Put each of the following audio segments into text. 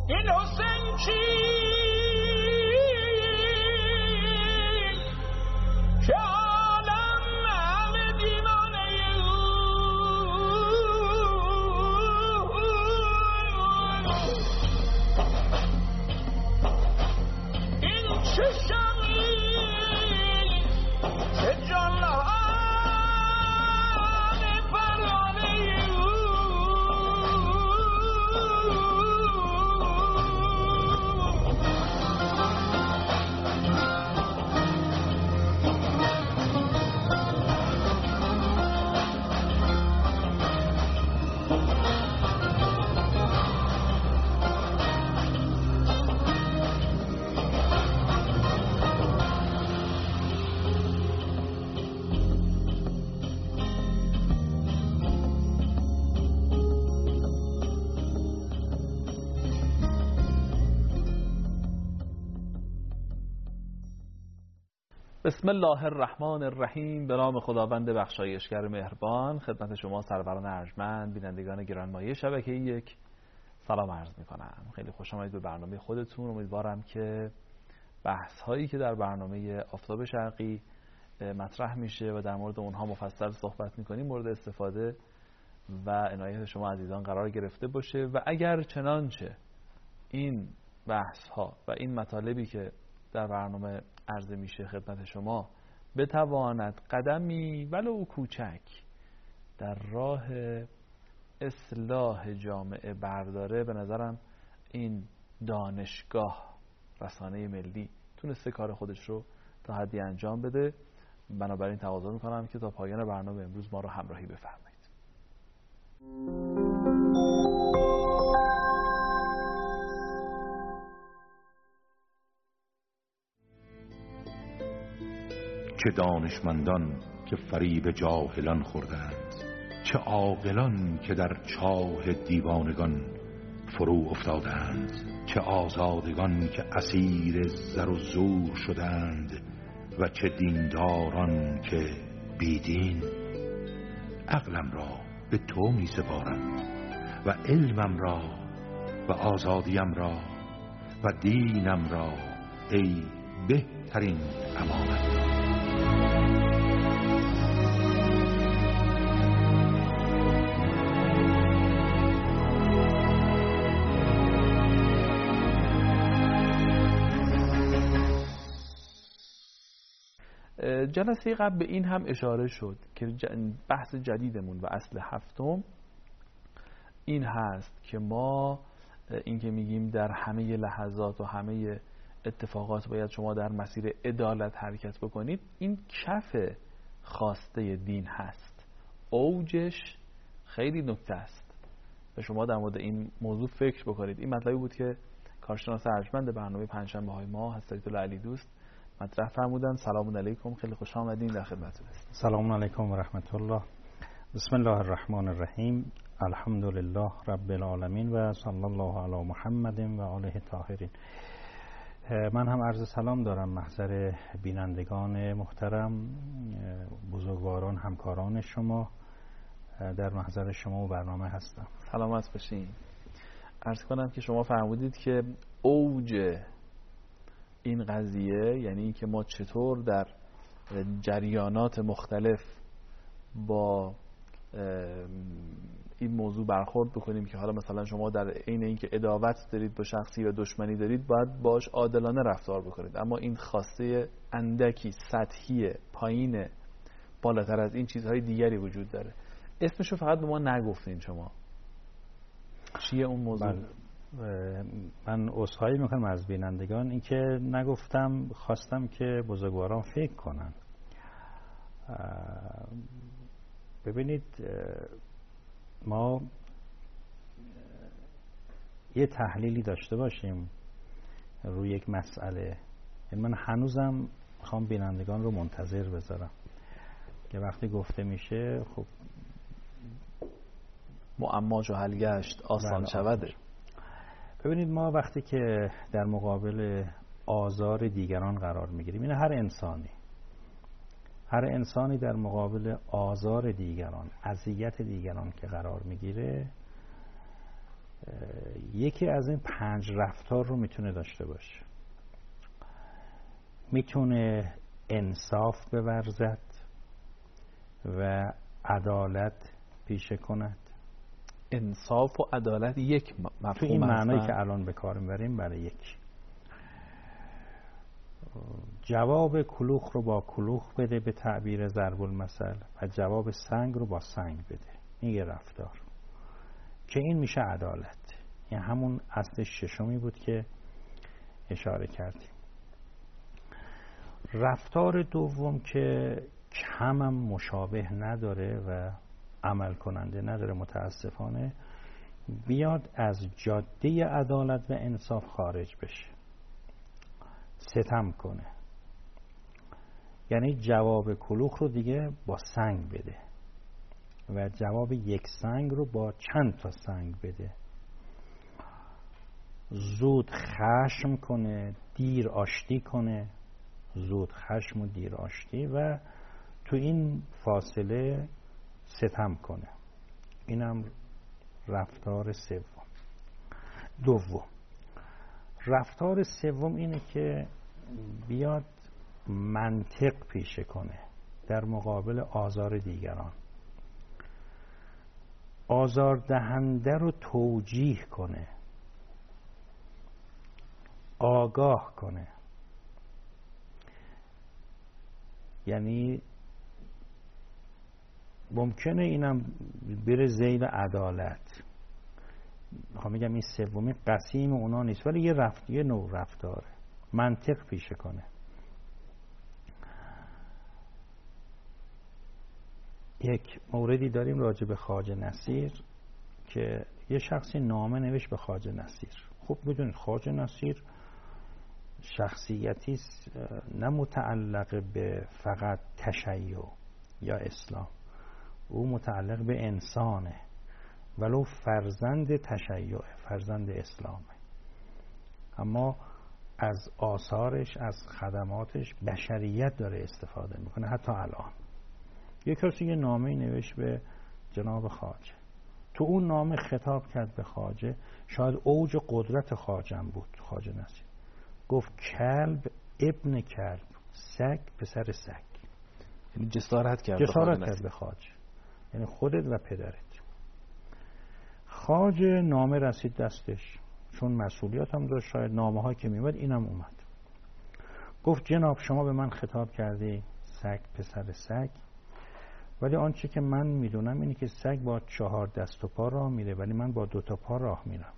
این حسین کی که عالم همه دیوانه این چه شمی که جان بسم الله الرحمن الرحیم. به نام خداوند بخشایشگر مهربان. خدمت شما سروران ارجمند، بینندگان گرانمایه شبکه یک سلام عرض میکنم. خیلی خوش آمدید به برنامه خودتون. امیدوارم که بحث هایی که در برنامه آفتاب شرقی مطرح میشه و در مورد اونها مفصل صحبت میکنیم مورد استفاده و عنایت شما عزیزان قرار گرفته باشه و اگر چنانچه این بحث ها و این مطالبی که در برنامه عرضه میشه خدمت شما بتواند قدمی ولو کوچک در راه اصلاح جامعه برداره، به نظرم این دانشگاه رسانه ملی تونسته کار خودش رو تا حدی انجام بده. بنابراین تقاضا میکنم که تا پایان برنامه امروز ما رو همراهی بفرمایید. چه دانشمندان که فریب جاهلان خوردند، چه عاقلان که در چاه دیوانگان فرو افتادند، چه آزادگان که اسیر زر و زور شدند و چه دینداران که بیدین. عقلم را به تو می سپارم و علمم را و آزادیم را و دینم را ای بهترین امانت. جلسه قبل به این هم اشاره شد که بحث جدیدمون و اصل هفتم این هست که ما این که میگیم در همه لحظات و همه اتفاقات باید شما در مسیر عدالت حرکت بکنید، این کف خواسته دین هست، اوجش خیلی نکته است و شما در مورد این موضوع فکر بکنید. این مطلبی بود که کارشناس ارجمند برنامه پنجشنبه های ما حضرت الله علی دوست مطرح فرمودن. سلام علیکم، خیلی خوش آمدین، در خدمتتون هستیم. سلام علیکم و رحمت الله. بسم الله الرحمن الرحیم. الحمد لله رب العالمین و صلی الله علی محمد و آله الطاهرین. من هم عرض سلام دارم محضر بینندگان محترم، بزرگواران، همکاران شما. در محضر شما و برنامه هستم. سلامت باشین. عرض کنم که شما فرمودید که اوج این قضیه، یعنی این که ما چطور در جریانات مختلف با این موضوع برخورد بکنیم که حالا مثلا شما در عین اینکه عداوت دارید با شخصی و دشمنی دارید باید باش عادلانه رفتار بکنید، اما این خواسته اندکی سطحی پایین بالاتر از این چیزهای دیگری وجود داره. اسمشو فقط به ما نگفتین شما، چیه اون موضوع؟ من عذرخواهی میکنم از بینندگان این که نگفتم، خواستم که بزرگواران فکر کنن. ببینید، ما یه تحلیلی داشته باشیم روی یک مسئله. من هنوزم میخوام بینندگان رو منتظر بذارم که وقتی گفته میشه خب معما جو حل گشت آسان شوده. ببینید، ما وقتی که در مقابل آزار دیگران قرار میگیریم، این هر انسانی در مقابل آزار دیگران، اذیت دیگران که قرار میگیره، یکی از این 5 رفتار رو میتونه داشته باشه. میتونه انصاف بورزد و عدالت پیشه کند. انصاف و عدالت یک مفهوم تو این معنایی هستن؟ که الان به کار میبریم برای یک جواب کلوخ رو با کلوخ بده به تعبیر ضرب المثل و جواب سنگ رو با سنگ بده. این یه رفتار که این میشه عدالت. یعنی همون اصل ششمی بود که اشاره کردیم. رفتار دوم که کمم مشابه نداره و عمل کننده نداره متاسفانه، بیاد از جاده عدالت و انصاف خارج بشه، ستم کنه. یعنی جواب کلوخ رو دیگه با سنگ بده و جواب یک سنگ رو با چند تا سنگ بده. زود خشم کنه، دیر آشتی کنه. زود خشم و دیر آشتی و تو این فاصله ستم کنه. اینم رفتار دوم. رفتار سوم اینه که بیاد منطق پیشه کنه در مقابل آزار دیگران. آزاردهنده رو توجیه کنه، آگاه کنه. یعنی ممکنه اینم بره ذیل عدالت. میخوام بگم این سومی قسیم اونا نیست، ولی یه نوع رفتاره. منطق پیشه کنه. یک موردی داریم راجع به خواجه نصیر که یه شخصی نامه نوشت به خواجه نصیر. خب بدونید خواجه نصیر شخصیتی نه متعلق به فقط تشیع یا اسلام، او متعلق به انسانه، ولو فرزند تشیع، فرزند اسلامه، اما از آثارش، از خدماتش بشریت داره استفاده میکنه. حتی الان یک کسی یه نامه نوشت به جناب خواجه، تو اون نامه خطاب کرد به خواجه. شاید اوج قدرت خواجه بود خواجه نصیر. گفت کلب ابن کلب، سگ پسر سگ. یعنی جسارت کرد به خواجه، یعنی خودت و پدرت. خواجه نامه رسید دستش، چون مسئولیت هم داشت، شاید نامه ها که میمد اینم اومد. گفت جناب شما به من خطاب کردی سگ پسر سگ، ولی آنچه که من میدونم اینه که سگ با 4 دست و پا راه میره، ولی من با 2 تا پا راه میرم.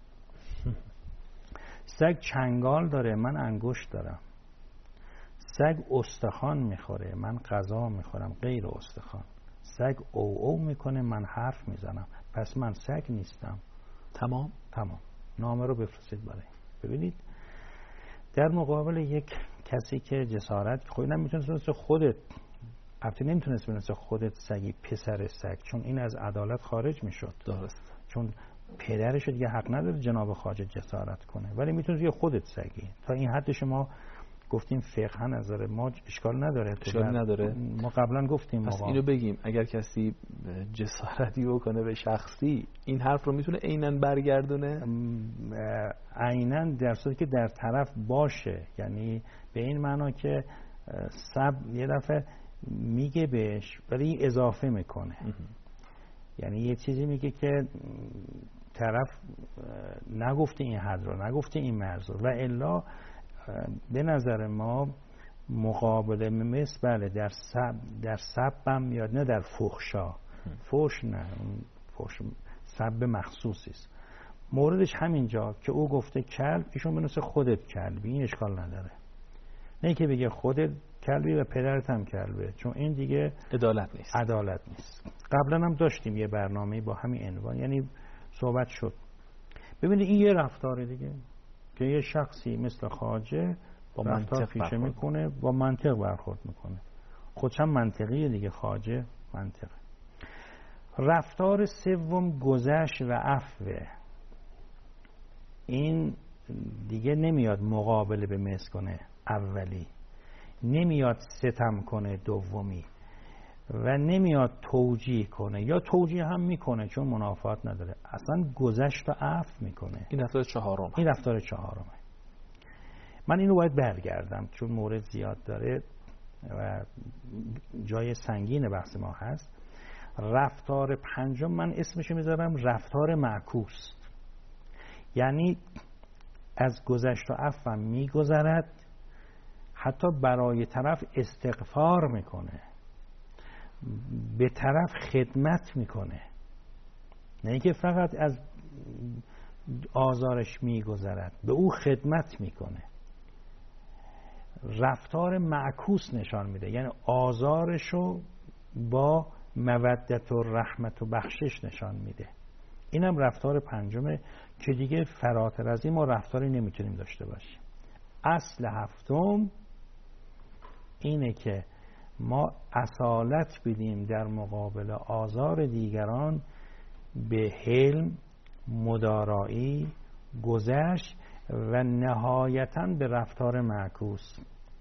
سگ چنگال داره، من انگشت دارم. سگ استخوان میخوره، من غذا میخورم غیر استخوان. سگ او میکنه، من حرف میزنم. پس من سگ نیستم. تمام. نامه رو بفرستید برای. ببینید در مقابل یک کسی که جسارت، خب اینم میتونست مثل خودت، البته نمیتونست مثل خودت سگی پسر سگ، چون این از عدالت خارج میشد. درست. چون پدرش دیگه حق نداره جناب خواجه جسارت کنه، ولی میتونه یه خودت سگی. تا این حد شما گفتیم فقها نظر ما اشکال نداره. ما قبلا گفتیم. پس اینو بگیم اگر کسی جسارتی بکنه به شخصی، این حرف رو میتونه عیناً برگردونه؟ عیناً در صورتی که در طرف باشه، یعنی به این معنا که یه دفعه میگه بهش ولی اضافه میکنه. یعنی یه چیزی میگه که طرف نگفته این حد رو، نگفته این مرز رو، و الا به نظر ما مقابله مثل بله در سبم میاد، نه در فحشا. فحش نه، فحش سب مخصوصی است. موردش همینجا که او گفته کلب، ایشون بنویسه خودت کلبی، این اشکال نداره. نه که بگه خودت کلبی و پدرت هم کلبه، چون این دیگه عدالت نیست. قبلا هم داشتیم یه برنامه با همین عنوان، یعنی صحبت شد. ببینید این یه رفتاره دیگه که یه شخصی مثل خواجه با منطق پیشه میکنه، با منطق برخورد میکنه. خودش هم منطقیه دیگه، خواجه منطقه. رفتار سوم گذشت و عفوه. این دیگه نمیاد مقابله به مثل کنه اولی، نمیاد ستم کنه دومی، و نمیاد توجیه کنه، یا توجیه هم میکنه چون منافات نداره، اصلا گذشت و عفو میکنه. این رفتار چهارم. این رفتار چهارمه. من اینو باید برگردم چون مورد زیاد داره و جای سنگین بحث ما هست. رفتار پنجم من اسمشو میذارم رفتار معکوس، یعنی از گذشت و عفو میگذرد، حتی برای طرف استغفار میکنه، به طرف خدمت میکنه، نه اینکه فقط از آزارش میگذرد، به او خدمت میکنه. رفتار معکوس نشان میده، یعنی آزارشو با مودت و رحمت و بخشش نشان میده. اینم رفتار پنجمه که دیگه فراتر از این ما رفتاری نمیتونیم داشته باشیم. اصل هفتم اینه که ما اصالت بدیم در مقابل آزار دیگران به حلم، مدارایی، گذشت و نهایتاً به رفتار معکوس.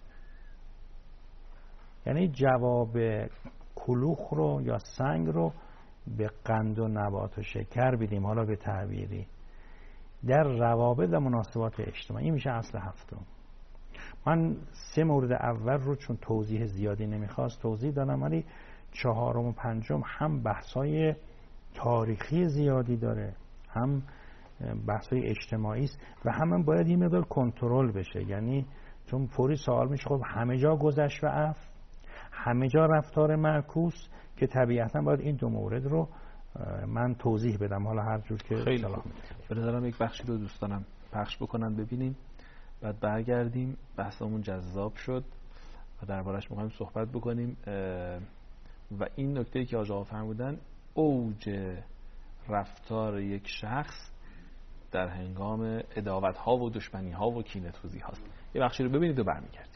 یعنی جواب کلوخ رو یا سنگ رو به قند و نبات و شکر بدیم، حالا به تعبیری، در روابط و مناسبات اجتماعی. این میشه اصل هفتم. من 3 مورد اول رو چون توضیح زیادی نمیخواست توضیح دادم، ولی چهارم و پنجم هم بحثای تاریخی زیادی داره، هم بحثای اجتماعی است و هم باید این مقدار کنترل بشه. یعنی چون فوری سوال میشه خب همه جا گذشت و عفو، همه جا رفتار معکوس، که طبیعتا باید این 2 مورد رو من توضیح بدم، حالا هر جور که خیلی خوب. به نظرم یک بخشی رو دوستانم پخش بکنن ببینیم، بعد برگردیم. بحثمون جذاب شد و دربارش می‌خوایم صحبت بکنیم و این نکته‌ای که آقا فرمودن اوج رفتار یک شخص در هنگام عداوت‌ها و دشمنی‌ها و کینه‌توزی هاست. یه بخشی رو ببینید و برمیگردیم.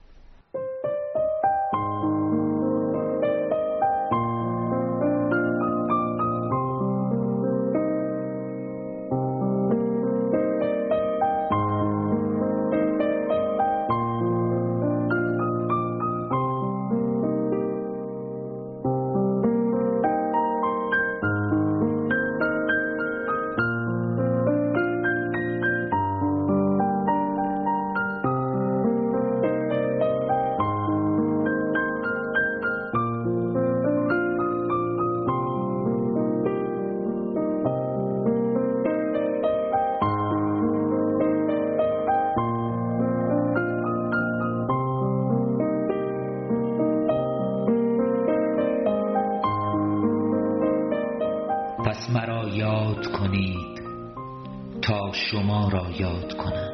پس مرا یاد کنید تا شما را یاد کنم.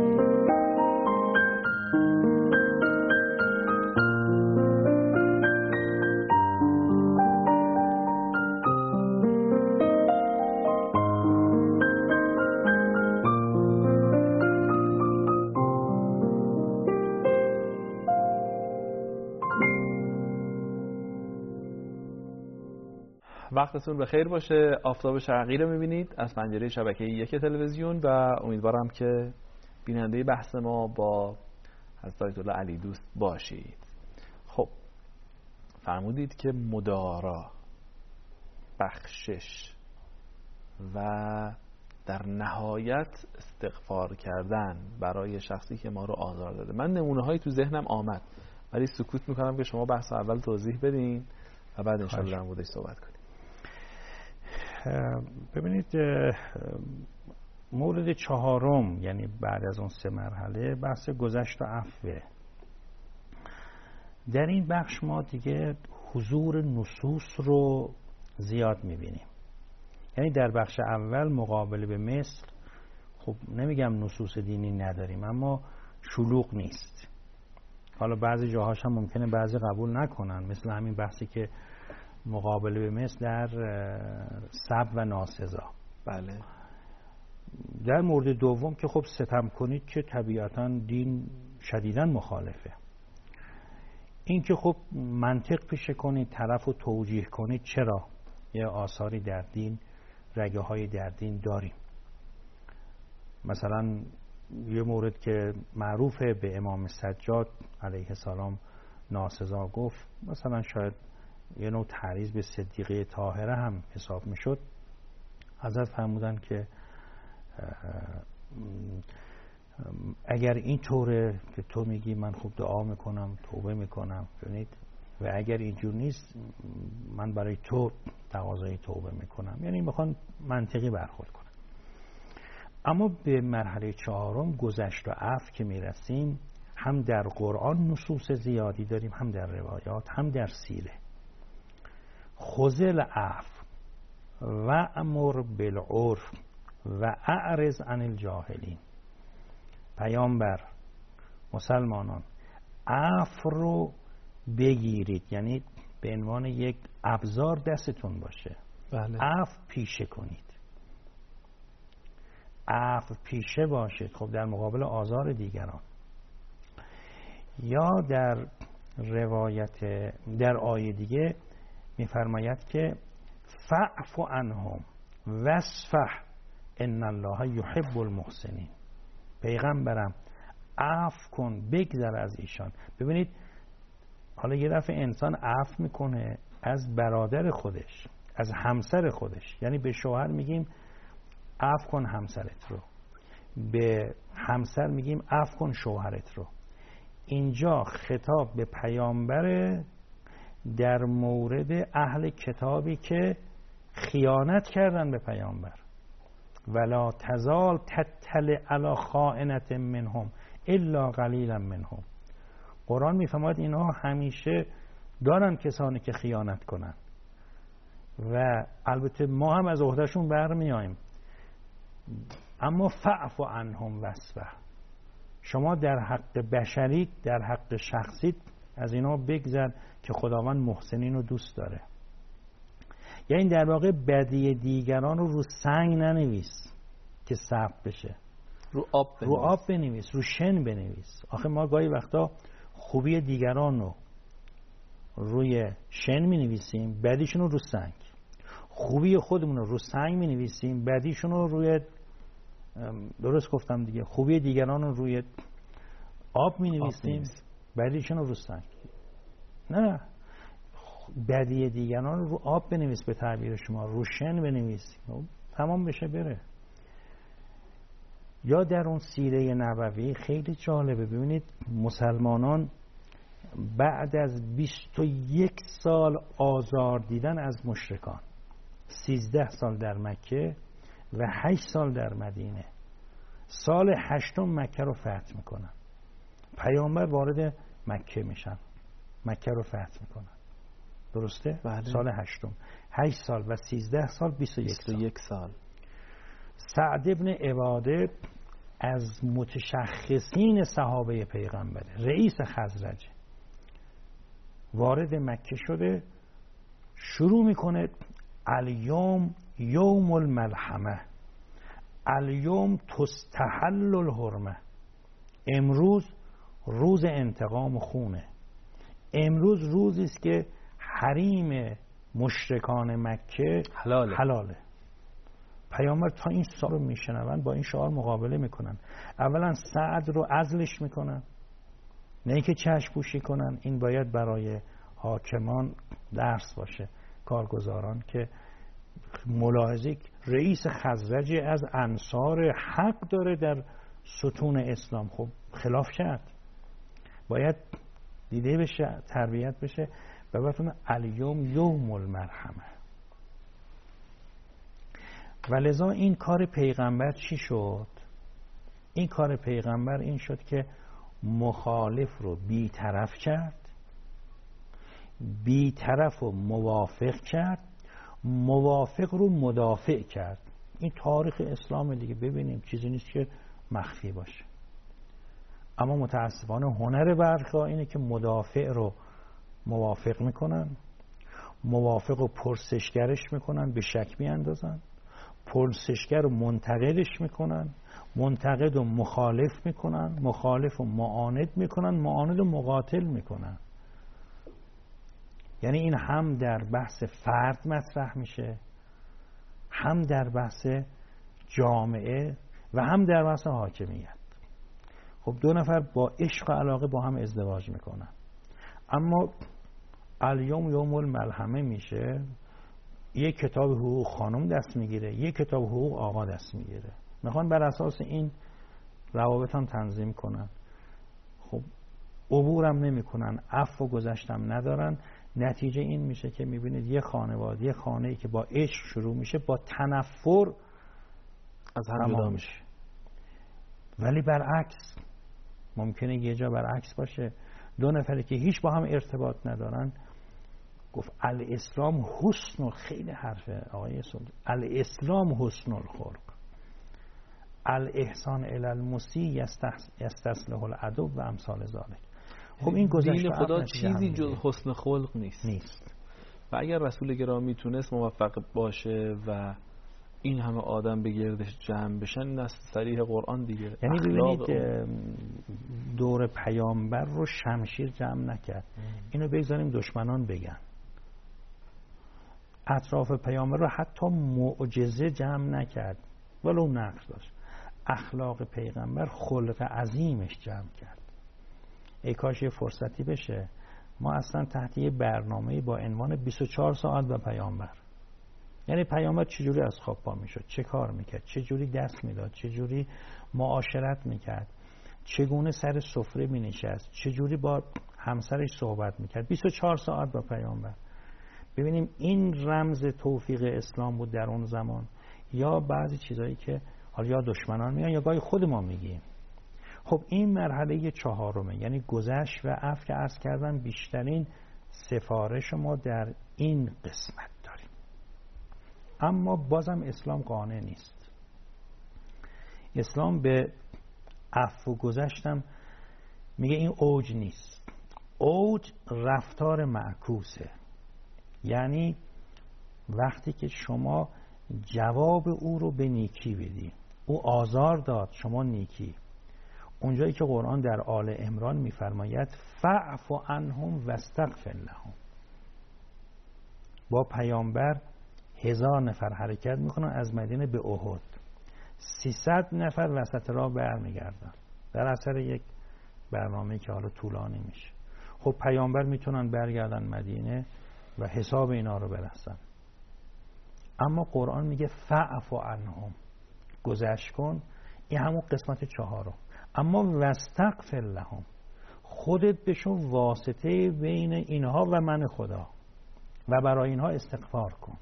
وقتتون بخیر باشه. آفتاب شرقی رو میبینید از پنجره شبکه 1 تلویزیون و امیدوارم که بیننده بحث ما با حضرت آیت الله علی دوست باشید. خب فرمودید که مدارا، بخشش و در نهایت استغفار کردن برای شخصی که ما رو آزار داده. من نمونه هایی تو ذهنم آمد ولی سکوت میکنم که شما بحث اول توضیح بدین و بعد انشاءالله در موردش صحبت کنیم. ببینید مورد چهارم، یعنی بعد از اون 3 مرحله، بحث گذشت و عفوه. در این بخش ما دیگه حضور نصوص رو زیاد میبینیم. یعنی در بخش اول مقابل به مثل، خب نمیگم نصوص دینی نداریم اما شلوغ نیست. حالا بعضی جاهاش هم ممکنه بعضی قبول نکنن، مثل همین بحثی که مقابله به مثل در سب و ناسزا. بله. در مورد دوم که خب ستم کنید که طبیعتا دین شدیداً مخالفه. این که خب منطق پیشه کنید، طرف رو توجیه کنید، چرا؟ یه آثاری در دین، رگه های در دین داریم. مثلا یه مورد که معروفه به امام سجاد علیه السلام ناسزا گفت، مثلا شاید یه نوع تعریض به صدیقه طاهره هم حساب میشد. حضرت فرمودن که اگر این طوره که تو میگی من خوب دعا میکنم، توبه میکنم، ببینید، و اگر اینجور نیست من برای تو تقاضای توبه میکنم. یعنی میخوان منطقی برخورد کنم. اما به مرحله چهارم، گذشت و عفو که میرسیم، هم در قرآن نصوص زیادی داریم، هم در روایات، هم در سیره. خذل عفو و امر بالعرف و اعرض عن الجاهلین. پیامبر، مسلمانان، عفو رو بگیرید، یعنی به عنوان یک ابزار دستتون باشه. بله. عفو پیشه کنید، عفو پیشه باشید. خب در مقابل آزار دیگران. یا در روایت در آیه دیگه میفرماید که فاعف عنهم واصفح ان الله یحب المحسنین. پیغمبرم عفو کن، بگذر از ایشان. ببینید حالا یه دفعه انسان عفو میکنه از برادر خودش، از همسر خودش، یعنی به شوهر میگیم عفو کن همسرت رو، به همسر میگیم عفو کن شوهرت رو. اینجا خطاب به پیامبر در مورد اهل کتابی که خیانت کردن به پیامبر. ولا تزال تطلع علی خائنة منهم الا قلیلا منهم. قرآن میفرماید اینها همیشه دارن کسانی که خیانت کنن و البته ما هم از عهدهشون برمیاییم. اما فاعف عنهم واصفح. شما در حق بشری، در حق شخصی از اینا بگذر که خداوند محسنین رو دوست داره. یعنی در واقع بدی دیگران رو سنگ ننویس که ثبت بشه، رو آب بنویس، رو شن بنویس. آخه ما گاهی وقتا خوبی دیگران رو روی شن می نویسیم، بدیشون رو سنگ. خوبی خودمون رو سنگ می نویسیم، بدیشون رو روی، درست گفتم دیگه، خوبی دیگران رو روی آب می نویسیم، بدیشون رو سنگ. نه، بدی دیگران رو آب بنویس، به تعبیر شما روشن بنویس، تمام بشه بره. یا در اون سیره نبوی خیلی جالبه. ببینید مسلمانان بعد از 21 سال آزار دیدن از مشرکان، 13 سال در مکه و 8 سال در مدینه، سال 8 مکه رو فتح میکنن. پیامبر وارد مکه میشن، مکه رو فتح میکنن. درسته؟ بله. سال 8 سال و 13 سال 21 سال. سعد ابن عباده از متشخصین صحابه پیغمبره، رئیس خزرج، وارد مکه شده، شروع میکنه الیوم یوم الملحمه، الیوم تستحل الحرمه. امروز روز انتقام خونه، امروز روزی است که حریم مشرکان مکه حلاله. پیامبر تا این سال رو میشنون با این شعار مقابله میکنن. اولا سعد رو عزلش میکنن، نه اینکه چشم پوشی کنن. این باید برای حاکمان درس باشه، کارگزاران، که ملاحظه رئیس خزرج از انصار حق داره در ستون اسلام، خب خلاف کرد، باید دیده بشه، تربیت بشه. و بفرمایید الیوم یوم المرحمه. و لذا این کار پیغمبر چی شد؟ این کار پیغمبر این شد که مخالف رو بی‌طرف کرد، بی‌طرف رو موافق کرد، موافق رو مدافع کرد. این تاریخ اسلام دیگه، ببینیم چیزی نیست که مخفی باشه. اما متاسفانه هنر برخی اینه که مدافع رو موافق میکنن، موافق رو پرسشگرش میکنن، به شک میاندازن، پرسشگر رو منتقدش میکنن، منتقد رو مخالف میکنن، مخالف رو معاند میکنن، معاند رو مقاتل میکنن. یعنی این هم در بحث فرد مطرح میشه، هم در بحث جامعه و هم در بحث حاکمیت. خب دو نفر با عشق و علاقه با هم ازدواج میکنن، اما الیوم یوم الملحمه میشه، یک کتاب حقوق خانم دست میگیره، یک کتاب حقوق آقا دست میگیره، میخوان بر اساس این روابط هم تنظیم کنن. خب عبورم نمیکنن، عفو و گذشتم ندارن. نتیجه این میشه که میبینید یه خانواده، یه خانه‌ای که با عشق شروع میشه با تنفر از هم جدا میشه. ولی برعکس ممکنه یه جا برعکس باشه، دو نفری که هیچ با هم ارتباط ندارن، گفت الاسلام حسن، خیلی حرفه آقای سلطان، الاسلام حسن الخلق، الاحسان الی المسیء یستصلح العدو و امثال ذلک. خب این گذشته دین خدا چیزی جز حسن خلق نیست. و اگر رسول گرامی تونست موفق باشه و این همه آدم به گردش جمع بشن، این از صریح قرآن دیگه. یعنی ببینید دور پیامبر رو شمشیر جمع نکرد، اینو بگذاریم دشمنان بگن. اطراف پیامبر رو حتی معجزه جمع نکرد ولو نقص داشت. اخلاق پیغمبر خلق عظیمش جمع کرد. ای کاش یه فرصتی بشه ما اصلا تحت یه برنامه با عنوان 24 ساعت به پیامبر، یعنی پیامبر چجوری از خواب پا میشد، چه کار میکرد، چجوری دست میداد، چجوری معاشرت میکرد، چگونه سر سفره مینشست، چجوری با همسرش صحبت میکرد. 24 ساعت با پیامبر. ببینیم این رمز توفیق اسلام بود در اون زمان، یا بعضی چیزایی که حالا یا دشمنان میگن یا گاهی خود ما میگیم. خب این مرحله چهارمه، یعنی گذشت و عفو که عرض کردم بیشترین سفارش ما در این قسمت داریم. اما بازم اسلام قانع نیست. اسلام به عفو گذشتم میگه این اوج نیست. اوج رفتار معکوسه، یعنی وقتی که شما جواب او رو به نیکی بدی، او آزار داد شما نیکی. اونجایی که قرآن در آل عمران میفرماید فاعف عنهم واستغفر لهم، با پیامبر 1000 نفر حرکت میکنن از مدینه به احد، 300 نفر وسط راه برمیگردن در اثر یک برنامه که حالا طولانی میشه. خب پیامبر میتونن برگردن مدینه و حساب اینا رو برسن، اما قرآن میگه فاعف عنهم، گذشت کن. این همون قسمت 4. اما واستغفر لهم، خودت بشو واسطه بین اینها و من خدا و برای اینها استغفار کن.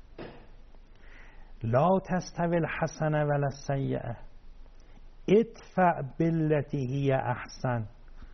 لا تستوی الحسنه ولا السیئه ادفع بالتی هی احسن،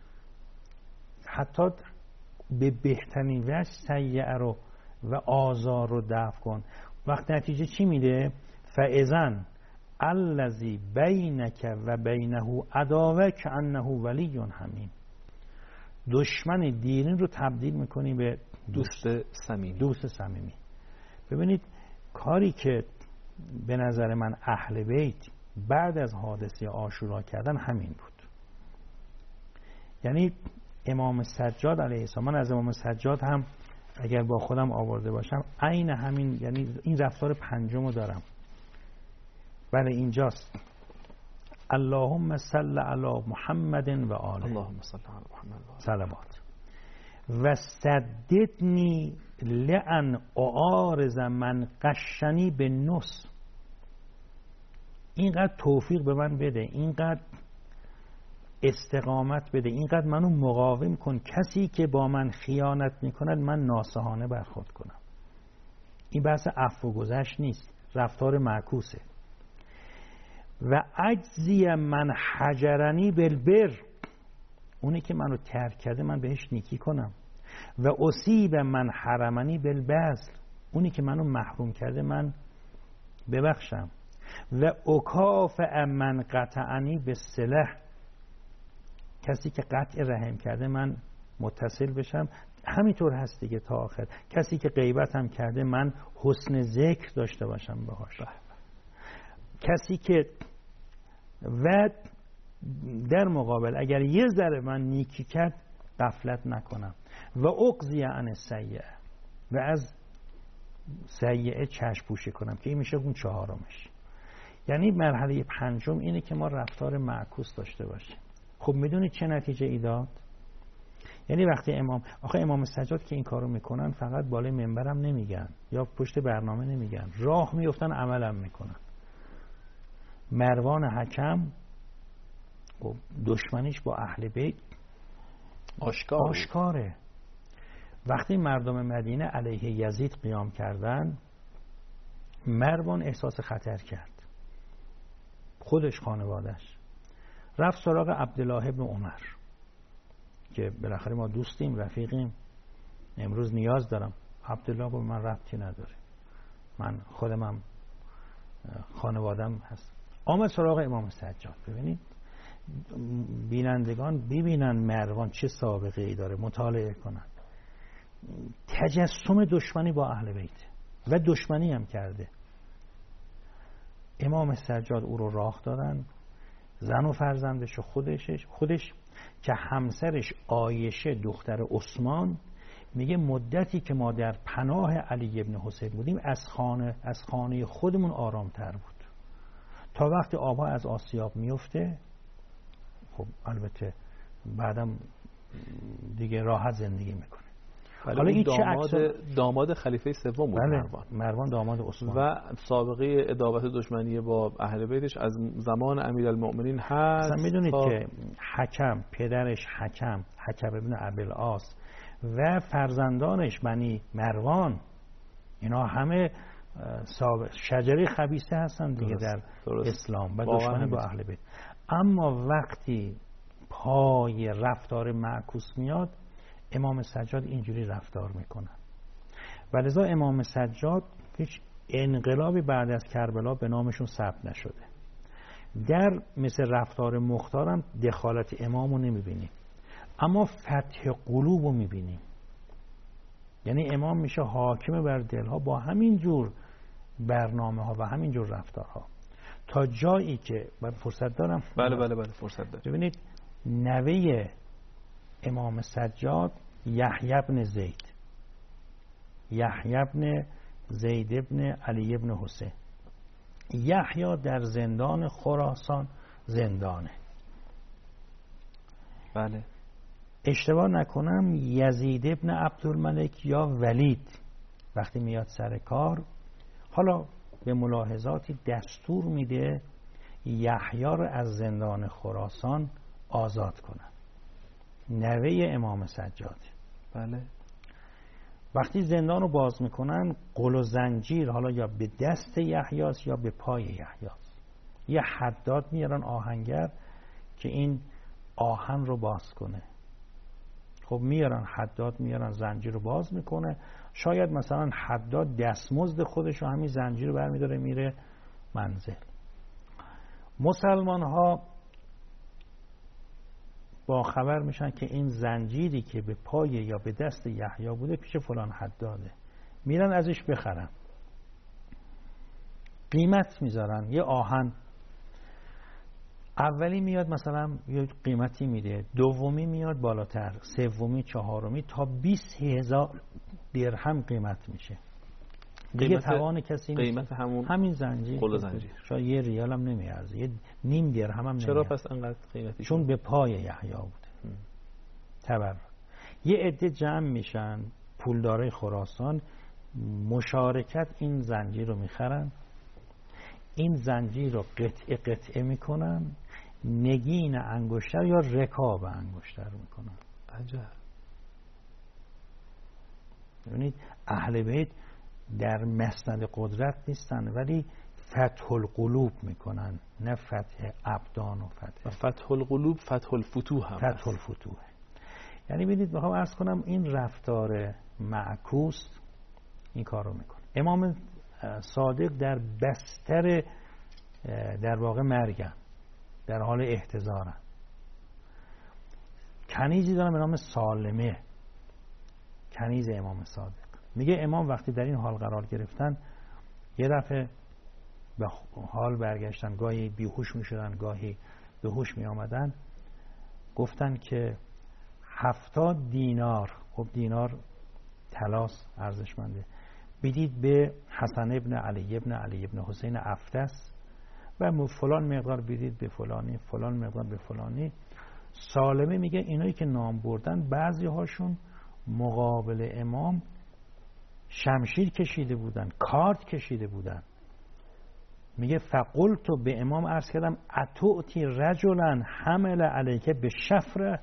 حتی به بهترین وجه سیئه رو و آزار رو دفع کن. وقت نتیجه چی میده؟ فاذن الذی بینک و بینه عداوه کانه ولی حمیم، دشمن دیرین رو تبدیل میکنی به دوست صمیمی. ببینید کاری که به نظر من اهل بیت بعد از حادثه عاشورا کردن همین بود. یعنی امام سجاد علیه السلام، من از امام سجاد هم اگر با خودم آورده باشم عین همین، یعنی این رفتار 5 رو دارم. بله اینجاست. اللهم صل علی محمد و آله، اللهم صل علی محمد و صلوات و سددنی لأن اعارض من قشنی به نص، اینقدر توفیق به من بده، اینقدر استقامت بده، اینقدر منو مقاوم کن کسی که با من خیانت میکند من ناصحانه برخورد کنم. این بحث عفو و گذشت نیست، رفتار معکوسه. و عجزی من حجرنی بالبر، اونی که منو ترک کرده من بهش نیکی کنم. و اصیب من حرمنی بالبذل، اونی که منو محروم کرده من ببخشم. و اکافئ من قطعنی بالصلة، کسی که قطع رحم کرده من متصل بشم. همینطور هست دیگه تا آخر. کسی که غیبت هم کرده من حسن ذکر داشته باشم باهاش. کسی که و در مقابل اگر یه ذره من نیکی کرد غفلت نکنم. و اقضی عن السیئه، و از سیئه چشم پوشی کنم، که این میشه اون 4مش. یعنی مرحله 5 اینه که ما رفتار معکوس داشته باشیم. خب میدونید چه نتیجه ای داد؟ یعنی وقتی امام سجاد که این کارو میکنن فقط بالای منبرم نمیگن یا پشت برنامه نمیگن، راه میفتن عملم میکنن. مروان حکم دشمنیش با اهل بیت آشکاره. وقتی مردم مدینه علیه یزید قیام کردن، مروان احساس خطر کرد، خودش خانوادش رفت سراغ عبدالله ابن عمر که بالاخره ما دوستیم رفیقیم، امروز نیاز دارم. عبدالله گفت من ربطی نداره، من خودمم خانوادم هست. آمد سراغ امام سجاد. ببینید بینندگان ببینن مروان چه سابقه ای داره، مطالعه کنن. تجسم دشمنی با اهل بیت و دشمنی هم کرده. امام سجاد او رو راه دادن، زن و فرزندش و خودش که همسرش عایشه دختر عثمان میگه مدتی که ما در پناه علی ابن حسین بودیم از خانه خودمون آرامتر بود. تا وقتی آبها از آسیاب میفته، خب البته بعدم دیگه راحت زندگی میکنه. حالا این داماد خلیفه سوم بود. مروان داماد عثمان و سابقه عداوت دشمنی با اهل بیتش از زمان امیرالمؤمنین هست. اصلا میدونید که حکم، پدرش حکم ابن ابوالعاص و فرزندانش بنی مروان، اینا همه شجره خبیثه هستن دیگه در اسلام و دشمنی با اهل بیت. اما وقتی پای رفتار معکوس میاد، امام سجاد اینجوری رفتار میکنه. ولذا امام سجاد هیچ انقلابی بعد از کربلا به نامشون ثبت نشده. در مثل رفتار مختارم دخالت امامو نمیبینیم، اما فتح قلوبو میبینیم. یعنی امام میشه حاکم بر دلها با همین جور برنامه ها و همین جور رفتارها، تا جایی که من فرصت دارم. بله فرصت دارم. ببینید نوه امام سجاد یحیی ابن زید ابن علی ابن حسین. یحیی در زندان خراسان زندانه. بله. اشتباه نکنم یزید ابن عبدالملک یا ولید وقتی میاد سر کار، حالا به ملاحظاتی دستور میده یحیی رو از زندان خراسان آزاد کنن. نوه امام سجاد. بله. وقتی زندان رو باز میکنن، قل و زنجیر حالا یا به دست یحیاست یا به پای یحیاست. یه حداد میارن آهنگر که این آهن رو باز کنه. خب میارن حداد، میارن زنجیر رو باز میکنه. شاید مثلا حداد دستمزد خودش رو همین زنجیر رو برمیداره میره منزل. مسلمان ها با خبر میشن که این زنجیری که به پای یا به دست یحیی بوده پیش فلان حداده، میرن ازش بخرن، قیمت میذارن. یه آهن اولی میاد مثلا یه قیمتی میده، دومی میاد بالاتر، سومی، چهارمی تا 20,000 درهم قیمت میشه. دیگه توان کسی نیست. قیمت همین زنجیر، قل زنجیر شاید یه ریال هم نمیارزه، یه نیم درهم هم نمیارزه. چرا پس انقدر قیمتی؟ چون به پای یحیی بوده. تبر. یه عده جمع میشن پولدارای خراسان، مشارکت این زنجیر رو میخرن، این زنجیر رو قطعه قطعه میکنن، نگین انگشتر یا رکاب انگشتر میکنن. عجب. ببینید اهل بیت در مسند قدرت نیستن، ولی فتح القلوب میکنن، نه فتح ابدان و فتح القلوب فتح الفتوح هم فتح الفتوح. یعنی ببینید میخوام عرض کنم این رفتار معکوس این کار رو میکنه. امام صادق در بستر در واقع مرگن، در حال احتضارن. کنیزی دارن به نام سالمه، کنیز امام صادق. میگه امام وقتی در این حال قرار گرفتن، یه دفعه به حال برگشتن، گاهی بیهوش میشدن، گاهی به هوش می آمدن. گفتن که 70 دینار، خب دینار طلاست، ارزشمنده، بدید به حسن ابن علی ابن حسین افتس و فلان مقدار بدید به فلانی، فلان مقدار به فلانی. سالمه میگه اینایی که نام بردن بعضی هاشون مقابل امام شمشیر کشیده بودن، کارت کشیده بودن. میگه فقلتو به امام عرض کردم اتوتی رجلا حمل علیکه به شفره،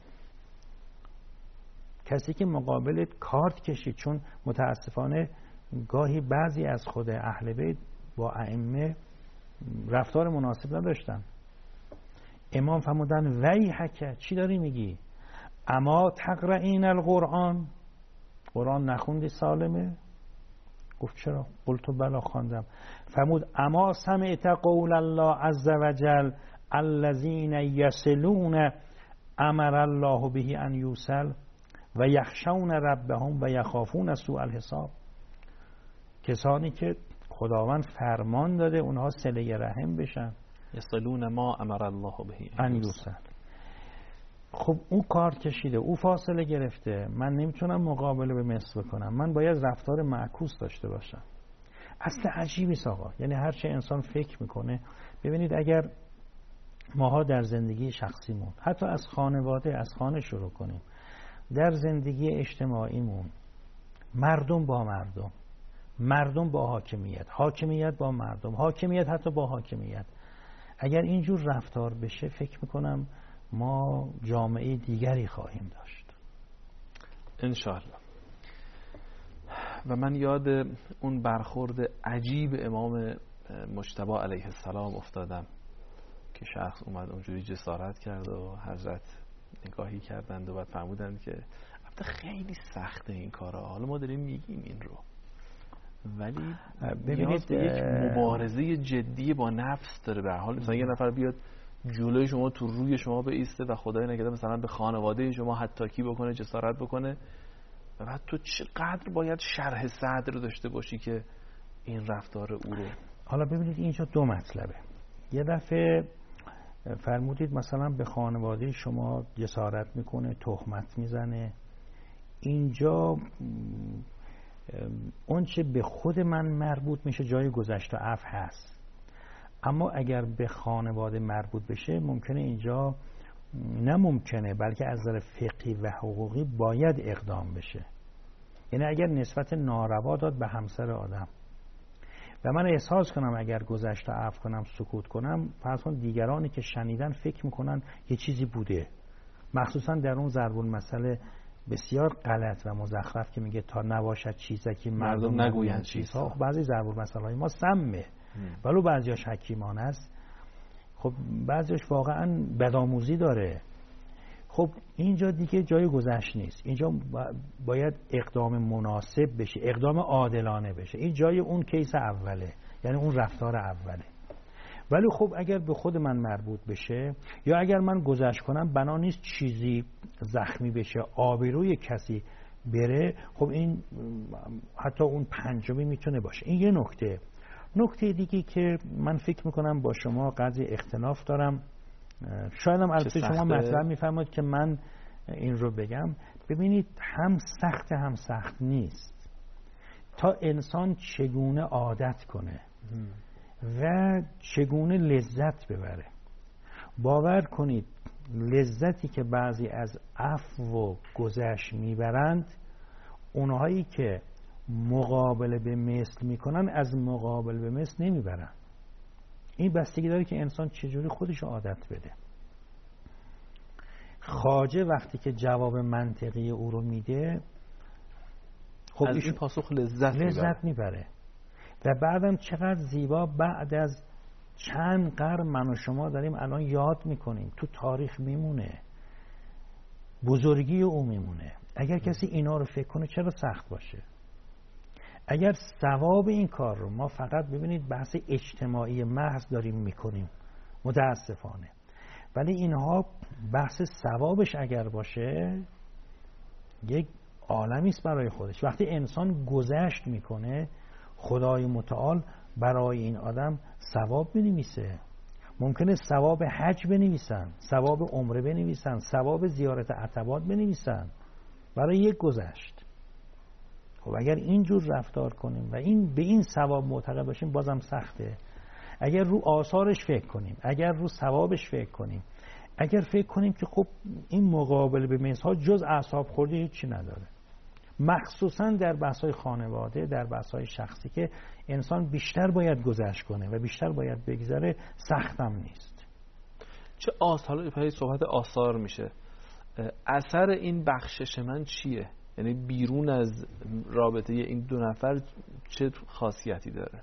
کسی که مقابل کارت کشید. چون متاسفانه گاهی بعضی از خود اهل بیت با ائمه رفتار مناسب نداشتن. امام فرمودن ویحک، چی داری میگی؟ اما تقرئین القرآن، قرآن نخوندی سالمه؟ گفت چرا؟ قلت بلا خواندم. فرمود اما سمعت قول الله عز وجل الذین یصلون امر الله به ان یوصل و یخشون ربهم و یخافون سوء الحساب. کسانی که خداوند فرمان داده اونها صله رحم بشن، یصلون ما امر الله به ان یوصل. خب اون کار کشیده، او فاصله گرفته، من نمیتونم مقابله به مثل بکنم، من باید رفتار معکوس داشته باشم. اصل عجیبی آقا. یعنی هر چه انسان فکر میکنه، ببینید اگر ماها در زندگی شخصیمون، حتی از خانواده، از خانه شروع کنیم، در زندگی اجتماعیمون، مردم با مردم، مردم با حاکمیت، حاکمیت با مردم، حاکمیت حتی با حاکمیت، اگر اینجور رفتار بشه فکر میکنم ما جامعه دیگری خواهیم داشت انشاءالله. و من یاد اون برخورد عجیب امام مجتبی علیه السلام افتادم که شخص اومد اونجوری جسارت کرد و حضرت نگاهی کردند و بعد فرمودند که البته خیلی سخته این کارا، حالا ما داریم میگیم این رو، ولی ببینید یک مبارزه جدی با نفس داره. به حال مثلا یه نفر بیاد جلوی شما تو روی شما بایسته و خدای نکرده مثلا به خانواده شما حتاکی بکنه، جسارت بکنه، و بعد تو چقدر باید شرح صدر رو داشته باشی که این رفتار او رو. حالا ببینید اینجا دو مطلبه. یه دفعه فرمودید مثلا به خانواده شما جسارت میکنه، تهمت میزنه. اینجا اون چه به خود من مربوط میشه جای گذشت و عفو هست، اما اگر به خانواده مربوط بشه ممکنه اینجا، نه ممکنه بلکه از نظر فقهی و حقوقی باید اقدام بشه. یعنی اگر نسبت ناروا داد به همسر آدم و من احساس کنم اگر گذشت و عفو کنم، سکوت کنم، فرض کن دیگرانی که شنیدن فکر میکنن یه چیزی بوده، مخصوصا در اون ضرب المثل بسیار غلط و مزخرف که میگه تا نباشد چیزکی مردم نگویند چیزها. بعضی ضرب المثل‌های ما سمه ولو بعضیاش حکیمانه است، خب بعضیاش واقعا بدآموزی داره. خب اینجا دیگه جای گذشت نیست، اینجا باید اقدام مناسب بشه، اقدام عادلانه بشه. این جای اون کیس اوله، یعنی اون رفتار اوله. ولی خب اگر به خود من مربوط بشه یا اگر من گذشت کنم بنا نیست چیزی زخمی بشه، آبروی کسی بره، خب این حتی اون پنجمی میتونه باشه. این یه نکته. نکته دیگه که من فکر میکنم با شما قضیه اختلاف دارم، شاید هم البته شما مطلب میفرمایید که من این رو بگم. ببینید هم سخت هم سخت نیست، تا انسان چگونه عادت کنه و چگونه لذت ببره. باور کنید لذتی که بعضی از عفو و گذشت میبرند، اونهایی که مقابله به مثل میکنن از مقابله به مثل نمیبرن. این بستگی داره که انسان چجوری خودش عادت بده. خواجه وقتی که جواب منطقی او رو میده، خب از این پاسخ لذت میبره. و بعدم چقدر زیبا بعد از چند قرن من و شما داریم الان یاد میکنیم، تو تاریخ میمونه، بزرگی او میمونه. اگر کسی اینا رو فکر کنه چرا سخت باشه؟ اگر ثواب این کار رو ما فقط ببینید بحث اجتماعی محض داریم میکنیم متاسفانه، ولی اینها بحث ثوابش اگر باشه یک عالمی است برای خودش. وقتی انسان گذشت میکنه، خدای متعال برای این آدم ثواب بنویسه. ممکنه ثواب حج بنویسن، ثواب عمره بنویسن، ثواب زیارت عتبات بنویسن برای یک گذشت. خب اگر اینجور رفتار کنیم و به این ثواب معتقد باشیم بازم سخته. اگر رو آثارش فکر کنیم، اگر رو ثوابش فکر کنیم، اگر فکر کنیم که خب این مقابله به مزها جز اعصاب خورده هیچی نداره، مخصوصا در بحث‌های خانواده، در بحث‌های شخصی که انسان بیشتر باید گذشت کنه و بیشتر باید بگذره، سختم نیست. چه حالا پای صحبت آثار میشه، اثر این بخشش من چیه؟ یعنی بیرون از رابطه این دو نفر چه خاصیتی داره؟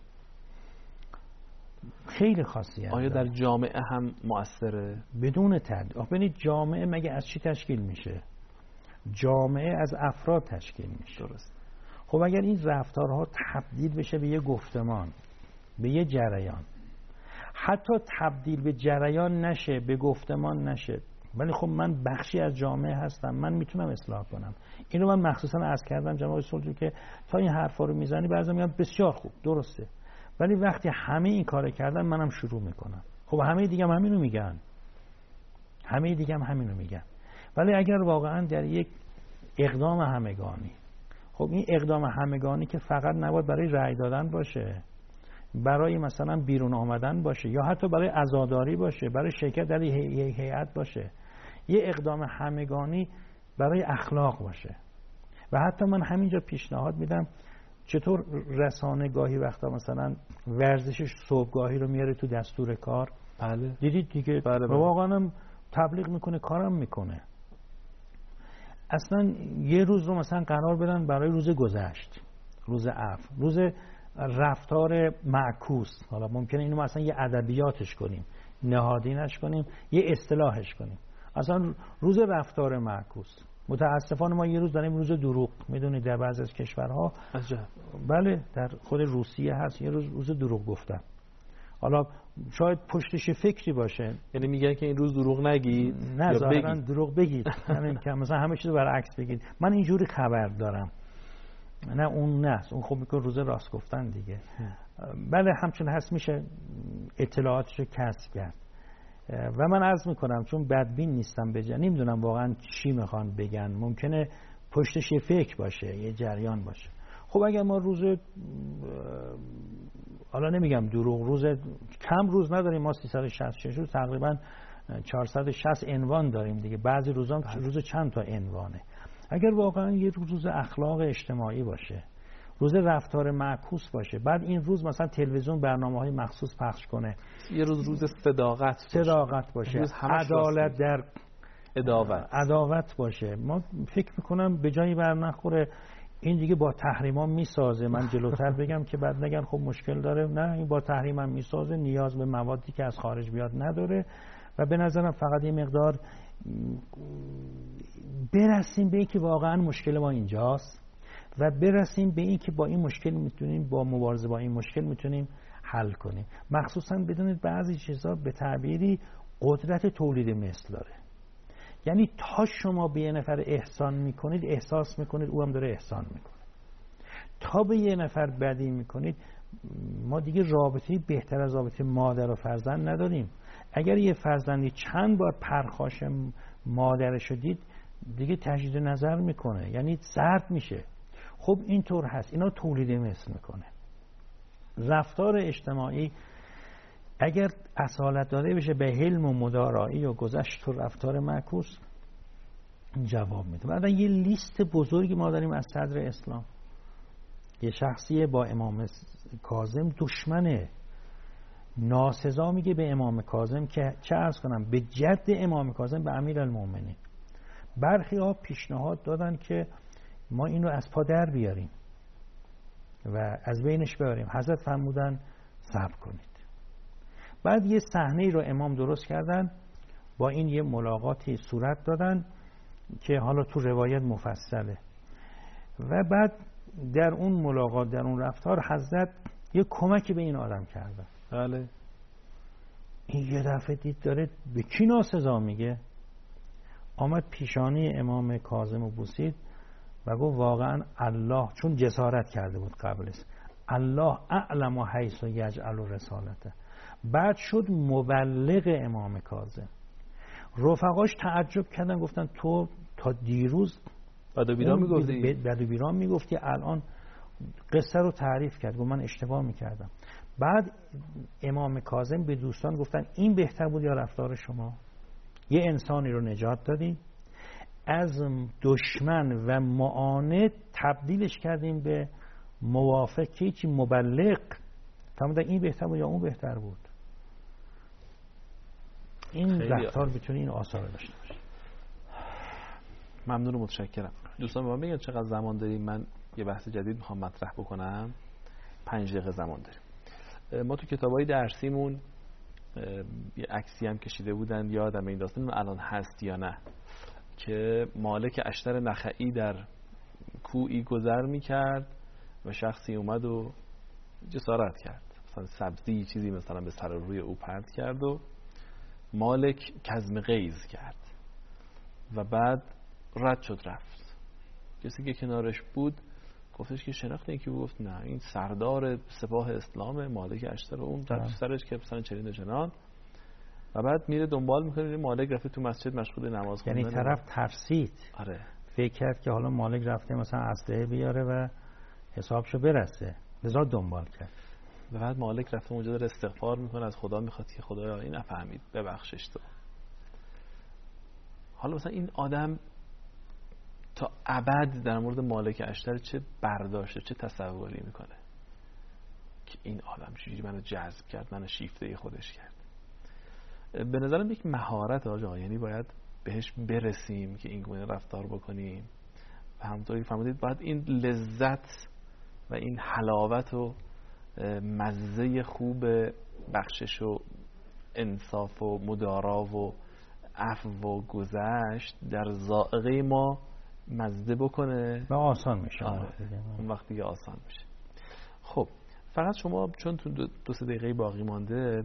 خیلی خاصیت آیا داره. در جامعه هم مؤثره؟ بدون تردید. ببینید جامعه مگه از چی تشکیل میشه؟ جامعه از افراد تشکیل میشه. درست. خب اگر این رفتارها تبدیل بشه به یه گفتمان، به یه جریان، حتی تبدیل به جریان نشه، به گفتمان نشه، ولی خب من بخشی از جامعه هستم، من میتونم اصلاح کنم. اینو من مخصوصا عرض کردم جناب سلطانی که تا این حرفا رو میزنی بعضی میگن بسیار خوب، درسته، ولی وقتی همه این کارو کردن منم شروع میکنم. خب همه دیگه هم همینو میگن، همه دیگه هم همینو میگن. ولی اگر واقعا در یک اقدام همگانی، خب این اقدام همگانی که فقط نباید برای رأی دادن باشه، برای مثلا بیرون آمدن باشه، یا حتی برای عزاداری باشه، برای شرکت در یک هیئت باشه، یه اقدام همگانی برای اخلاق باشه. و حتی من همینجا پیشنهاد میدم چطور رسانه گاهی وقتا مثلا ورزش صبحگاهی رو میاره تو دستور کار. بله. دیدید دیگه. بله. واقعا هم تبلیغ میکنه، کارم میکنه. اصلا یه روز رو مثلا قرار بدن برای روز گذشت، روز عفو، روز رفتار معکوس. حالا ممکنه اینو مثلا یه ادبیاتش کنیم، نهادینش کنیم، یه اصطلاحش کنیم. اصلا روز رفتار معکوس. متاسفانه ما یه روز داریم روز دروغ. میدونید در بعضی از کشورها، بله در خود روسیه هست، یه روز دروغ گفتن. حالا شاید پشتش فکری باشه، یعنی میگن که این روز دروغ نگید، نه ظاهرا دروغ بگید، همین که مثلا همه چیز برعکس بگید. من اینجوری خبر دارم، نه اون نه، اون خب میگه روز راست گفتن دیگه. بله همچون هست، میشه اطلاعاتش رو کسب کرد. و من عرض میکنم چون بدبین نیستم، نمیدونم واقعا چی میخوان بگن، ممکنه پشتش یه فکر باشه، یه جریان باشه. خب اگر ما روز، حالا نمیگم دروغ، روز کم روز نداریم، ما 366 روز تقریبا 460 عنوان داریم دیگه. بعضی روزا روز چند تا عنوانه. اگر واقعا یه روز اخلاق اجتماعی باشه، روز رفتار معکوس باشه، بعد این روز مثلا تلویزیون برنامه‌های مخصوص پخش کنه، یه روز صداقت باشه، عدالت در عداوت باشه. ما فکر میکنم به جایی بر نخوره این دیگه با تحریما میسازه. من جلوتر بگم که بعد نگن خب مشکل داره، نه، این با تحریم هم میسازه، نیاز به موادی که از خارج بیاد نداره. و به نظرم فقط یه مقدار برسیم به این که واقعا مشکل ما اینجاست و برسیم به این که با این مشکل میتونیم، با مبارزه با این مشکل میتونیم حل کنیم. مخصوصا بدونید بعضی چیزا به تعبیری قدرت تولید مثل داره. یعنی تا شما به یه نفر احسان میکنید، احساس میکنید او هم داره احسان میکنه. تا به یه نفر بدی میکنید، ما دیگه رابطه بهتر از رابطه مادر و فرزند نداریم. اگر یه فرزندی چند بار پرخاش مادرشو دید، دیگه تجدید نظر میکنه، یعنی سرد میشه. خب اینطور هست، اینا تولید مثل میکنه. رفتار اجتماعی اگر اصالت داده بشه به حلم و مدارایی و گذشت و رفتار معکوس، جواب میده. بعد یه لیست بزرگی ما داریم از صدر اسلام. یه شخصی با امام کاظم دشمنه، ناسزا میگه به امام کاظم که چه عرض کنم، به جد امام کاظم، به امیرالمومنین. برخی ها پیشنهاد دادن که ما اینو از پا در بیاریم و از بینش ببریم. حضرت فرمودن صبر کنید. بعد یه صحنه رو امام درست کردن، با این یه ملاقاتی صورت دادن که حالا تو روایت مفصله. و بعد در اون ملاقات، در اون رفتار، حضرت یه کمکی به این آدم کردن. بله. این یه دفعه دید داره به کی ناسزا میگه، آمد پیشانی امام کاظم و بوسید و گفت واقعا الله، چون جسارت کرده بود قبلش، الله اعلم و حیث یجعل رسالته. بعد شد مبلغ امام کاظم. رفقاش تعجب کردن، گفتن تو تا دیروز بد و بیران میگفتی، الان قصه رو تعریف کرد. گفت من اشتباه میکردم. بعد امام کاظم به دوستان گفتن این بهتر بود یا رفتار شما؟ یه انسانی رو نجات دادیم، از دشمن و معاند تبدیلش کردیم به موافق که هیچی مبلغ. فرمودن این بهتر بود یا اون بهتر بود. این رفتار بتونه این آثار داشته باشه. ممنون و متشکرم. دوستان به من بگن چقدر زمان داریم؟ من یه بحث جدید میخوام مطرح بکنم. 5 دقیقه زمان داریم. ما تو کتابای درسیمون یه عکسی هم کشیده بودن، یادم این داستان الان هست یا نه، که مالک اشتر نخعی در کوهی گذر میکرد و شخصی اومد و جسارت کرد، مثلا سبزی چیزی مثلا به سر روی او پرت کرد و مالک کظم غیظ کرد و بعد رد شد رفت. کسی که کنارش بود گفتش که شناخت این که گفت نه این سردار سپاه اسلام، مالک اشتر، اون رد سرش که مثلا چرین جنان، و بعد میره دنبال میکنه مالک رفته تو مسجد مشغول نماز خوندن. یعنی طرف ترسید. آره. فکر کرد که حالا مالک رفته مثلا اسلحه بیاره و حسابشو برسه، لذا دنبال کرد. و بعد مالک رفته اونجا داره استغفار میکنه، از خدا میخواد که خدایا این نفهمید ببخشش تو. حالا مثلا این آدم تا ابد در مورد مالک اشتر چه برداشته، چه تصوری میکنه که این آدم چجوری منو جذب کرد، منو شیفته خودش کرد. به نظرم یک مهارت آقا، یعنی باید بهش برسیم که این گونه رفتار بکنیم و همونطوری فرمودید باید این لذت و این حلاوت و مزه خوب بخشش و انصاف و مدارا و عفو و گذشت در ذائقه ما مزه بکنه و آسان میشه. اون وقت دیگه آسان میشه. خب فقط شما چون تو 2-3 دقیقه باقی مانده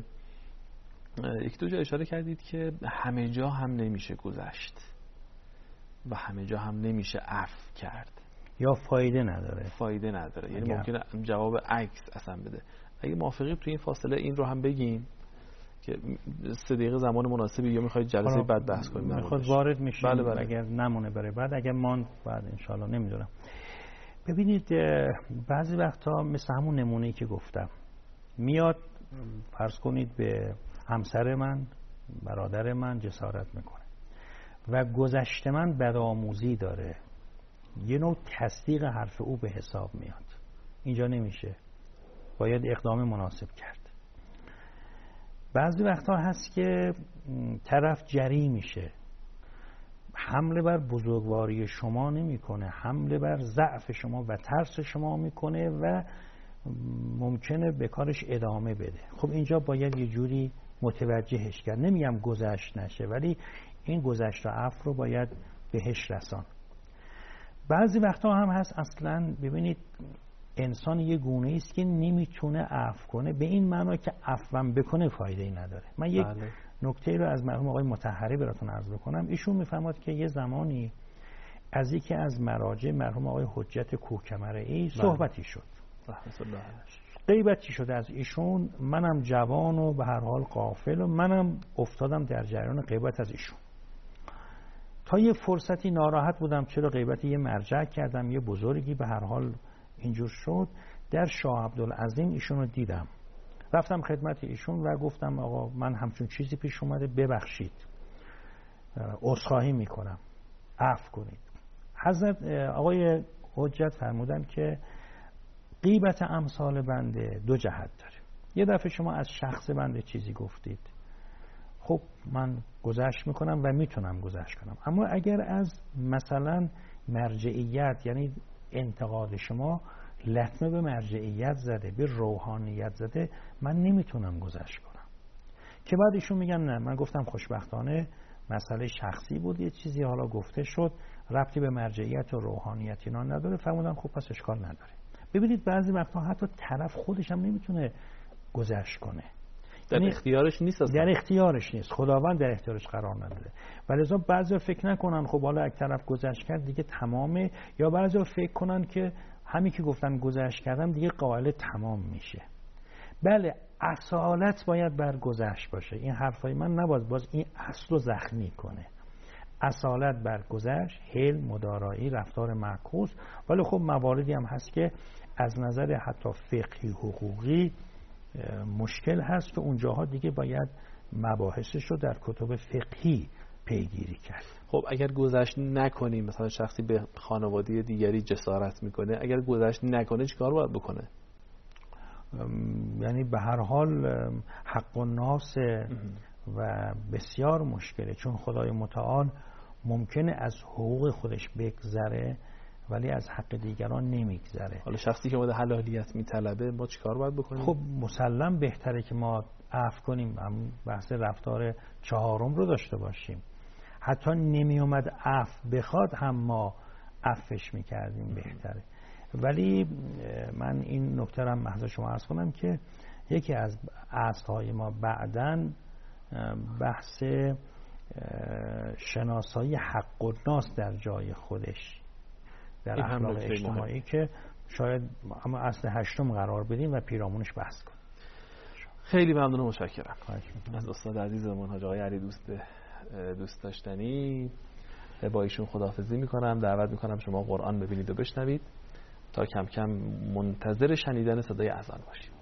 یک دو جا اشاره کردید که همه جا هم نمیشه گذشت و همه جا هم نمیشه عفو کرد یا فایده نداره. یعنی ممکنه جواب عکس اصلا بده. اگه موافقید تو این فاصله این رو هم بگیم که 3 دقیقه زمان مناسبی یا میخواید جلسه بعد بحث کنیم؟ میخواد وارد میشیم. بله. اگر نمونه برای بعد، اگر ماند بعد انشالله. نمیدونم. ببینید بعضی وقتا مثل همون نمونه‌ای که گفتم، میاد فرض کنید به همسر من، برادر من جسارت میکنه و گذشته من بدآموزی داره، یه نوع تصدیق حرف او به حساب میاد. اینجا نمیشه، باید اقدام مناسب کرد. بعضی وقتا هست که طرف جری میشه، حمله بر بزرگواری شما نمیکنه، حمله بر ضعف شما و ترس شما میکنه و ممکنه به کارش ادامه بده. خب اینجا باید یه جوری متوجهش کرد. نمیگم گذشت نشه، ولی این گذشت و عفو رو باید بهش رسان. بعضی وقتا هم هست اصلا ببینید انسان یه گونه است که نمیتونه عفو کنه، به این معنا که عفو بکنه فایده ای نداره. من یک نکته رو از مرحوم آقای مطهری براتون عرض بکنم. ایشون میفرماد که یه زمانی از یکی از مراجع مرحوم آقای حجت کوهکمرعی صحبتی شد، رحمت الله علیه، غیبتی شده از ایشون. منم جوان و به هر حال غافل و منم افتادم در جریان غیبت از ایشون. تا یه فرصتی ناراحت بودم چرا غیبت یه مرجع کردم، یه بزرگی به هر حال اینجور شد. در شاه عبدالعظیم ایشون رو دیدم، رفتم خدمت ایشون و گفتم آقا من همچون چیزی پیش اومده، ببخشید، عذرخواهی میکنم، عفو کنید. حضرت آقای حجت فرمودن که غیبت امثال بنده 2 جهت داره. یه دفعه شما از شخص بنده چیزی گفتید، خب من گذشت میکنم و میتونم گذشت کنم، اما اگر از مثلا مرجعیت، یعنی انتقاد شما لطمه به مرجعیت زده، به روحانیت زده، من نمیتونم گذشت کنم. که بعد ایشون میگن نه، من گفتم خوشبختانه مسئله شخصی بود، یه چیزی حالا گفته شد، ربطی به مرجعیت و روحانیت اینا نداره. فرمودن خب پس اشکال نداره. ببینید بعضی وقتا حتی طرف خودش هم نمیتونه گذشت کنه، در اختیارش نیست اصلا. در اختیارش نیست، خداوند در اختیارش قرار نداده. ولذا بعضی فکر نکنن خب حالا یک طرف گذشت کرد دیگه تمامه، یا بعضی فکر کنن که همین که گفتن گذشت کردم دیگه قائل تمام میشه. بله، اصالت باید بر گذشت باشه. این حرفای من نباید باز این اصل رو زخمی کنه. اصالت بر گذشت، حل، مدارایی، رفتار معکوس. ولی خب مواردی هم هست که از نظر حتی فقهی حقوقی مشکل هست که اونجاها دیگه باید مباحثش رو در کتب فقهی پیگیری کرد. خب اگر گذشت نکنیم، مثلا شخصی به خانواده دیگری جسارت میکنه، اگر گذشت نکنه چیکار باید بکنه؟ یعنی به هر حال حق الناس و بسیار مشکله، چون خدای متعال ممکنه از حقوق خودش بگذره ولی از حق دیگران نمیگذره. حالا شخصی که مورد حلالیت میطلبه ما چیکار باید بکنیم؟ خب مسلم بهتره که ما عفو کنیم، هم بحث رفتار چهارم رو داشته باشیم. حتی نمی اومد عفو بخواد هم ما عفوش میکردیم بهتره. ولی من این نکته رو محض شما عرض کنم که یکی از اصل‌های ما بعداً بحث شناسایی حق الناس در جای خودش در اخلاق اجتماعی که شاید اما اصل هشتم قرار بدیم و پیرامونش بحث کنیم. خیلی ممنون و متشکرم از استاد عزیزمون حاج آقای علی دوست داشتنی. با ایشون خداحافظی میکنم. دعوت میکنم شما قرآن ببینید و بشنوید تا کم کم منتظر شنیدن صدای اذان باشید.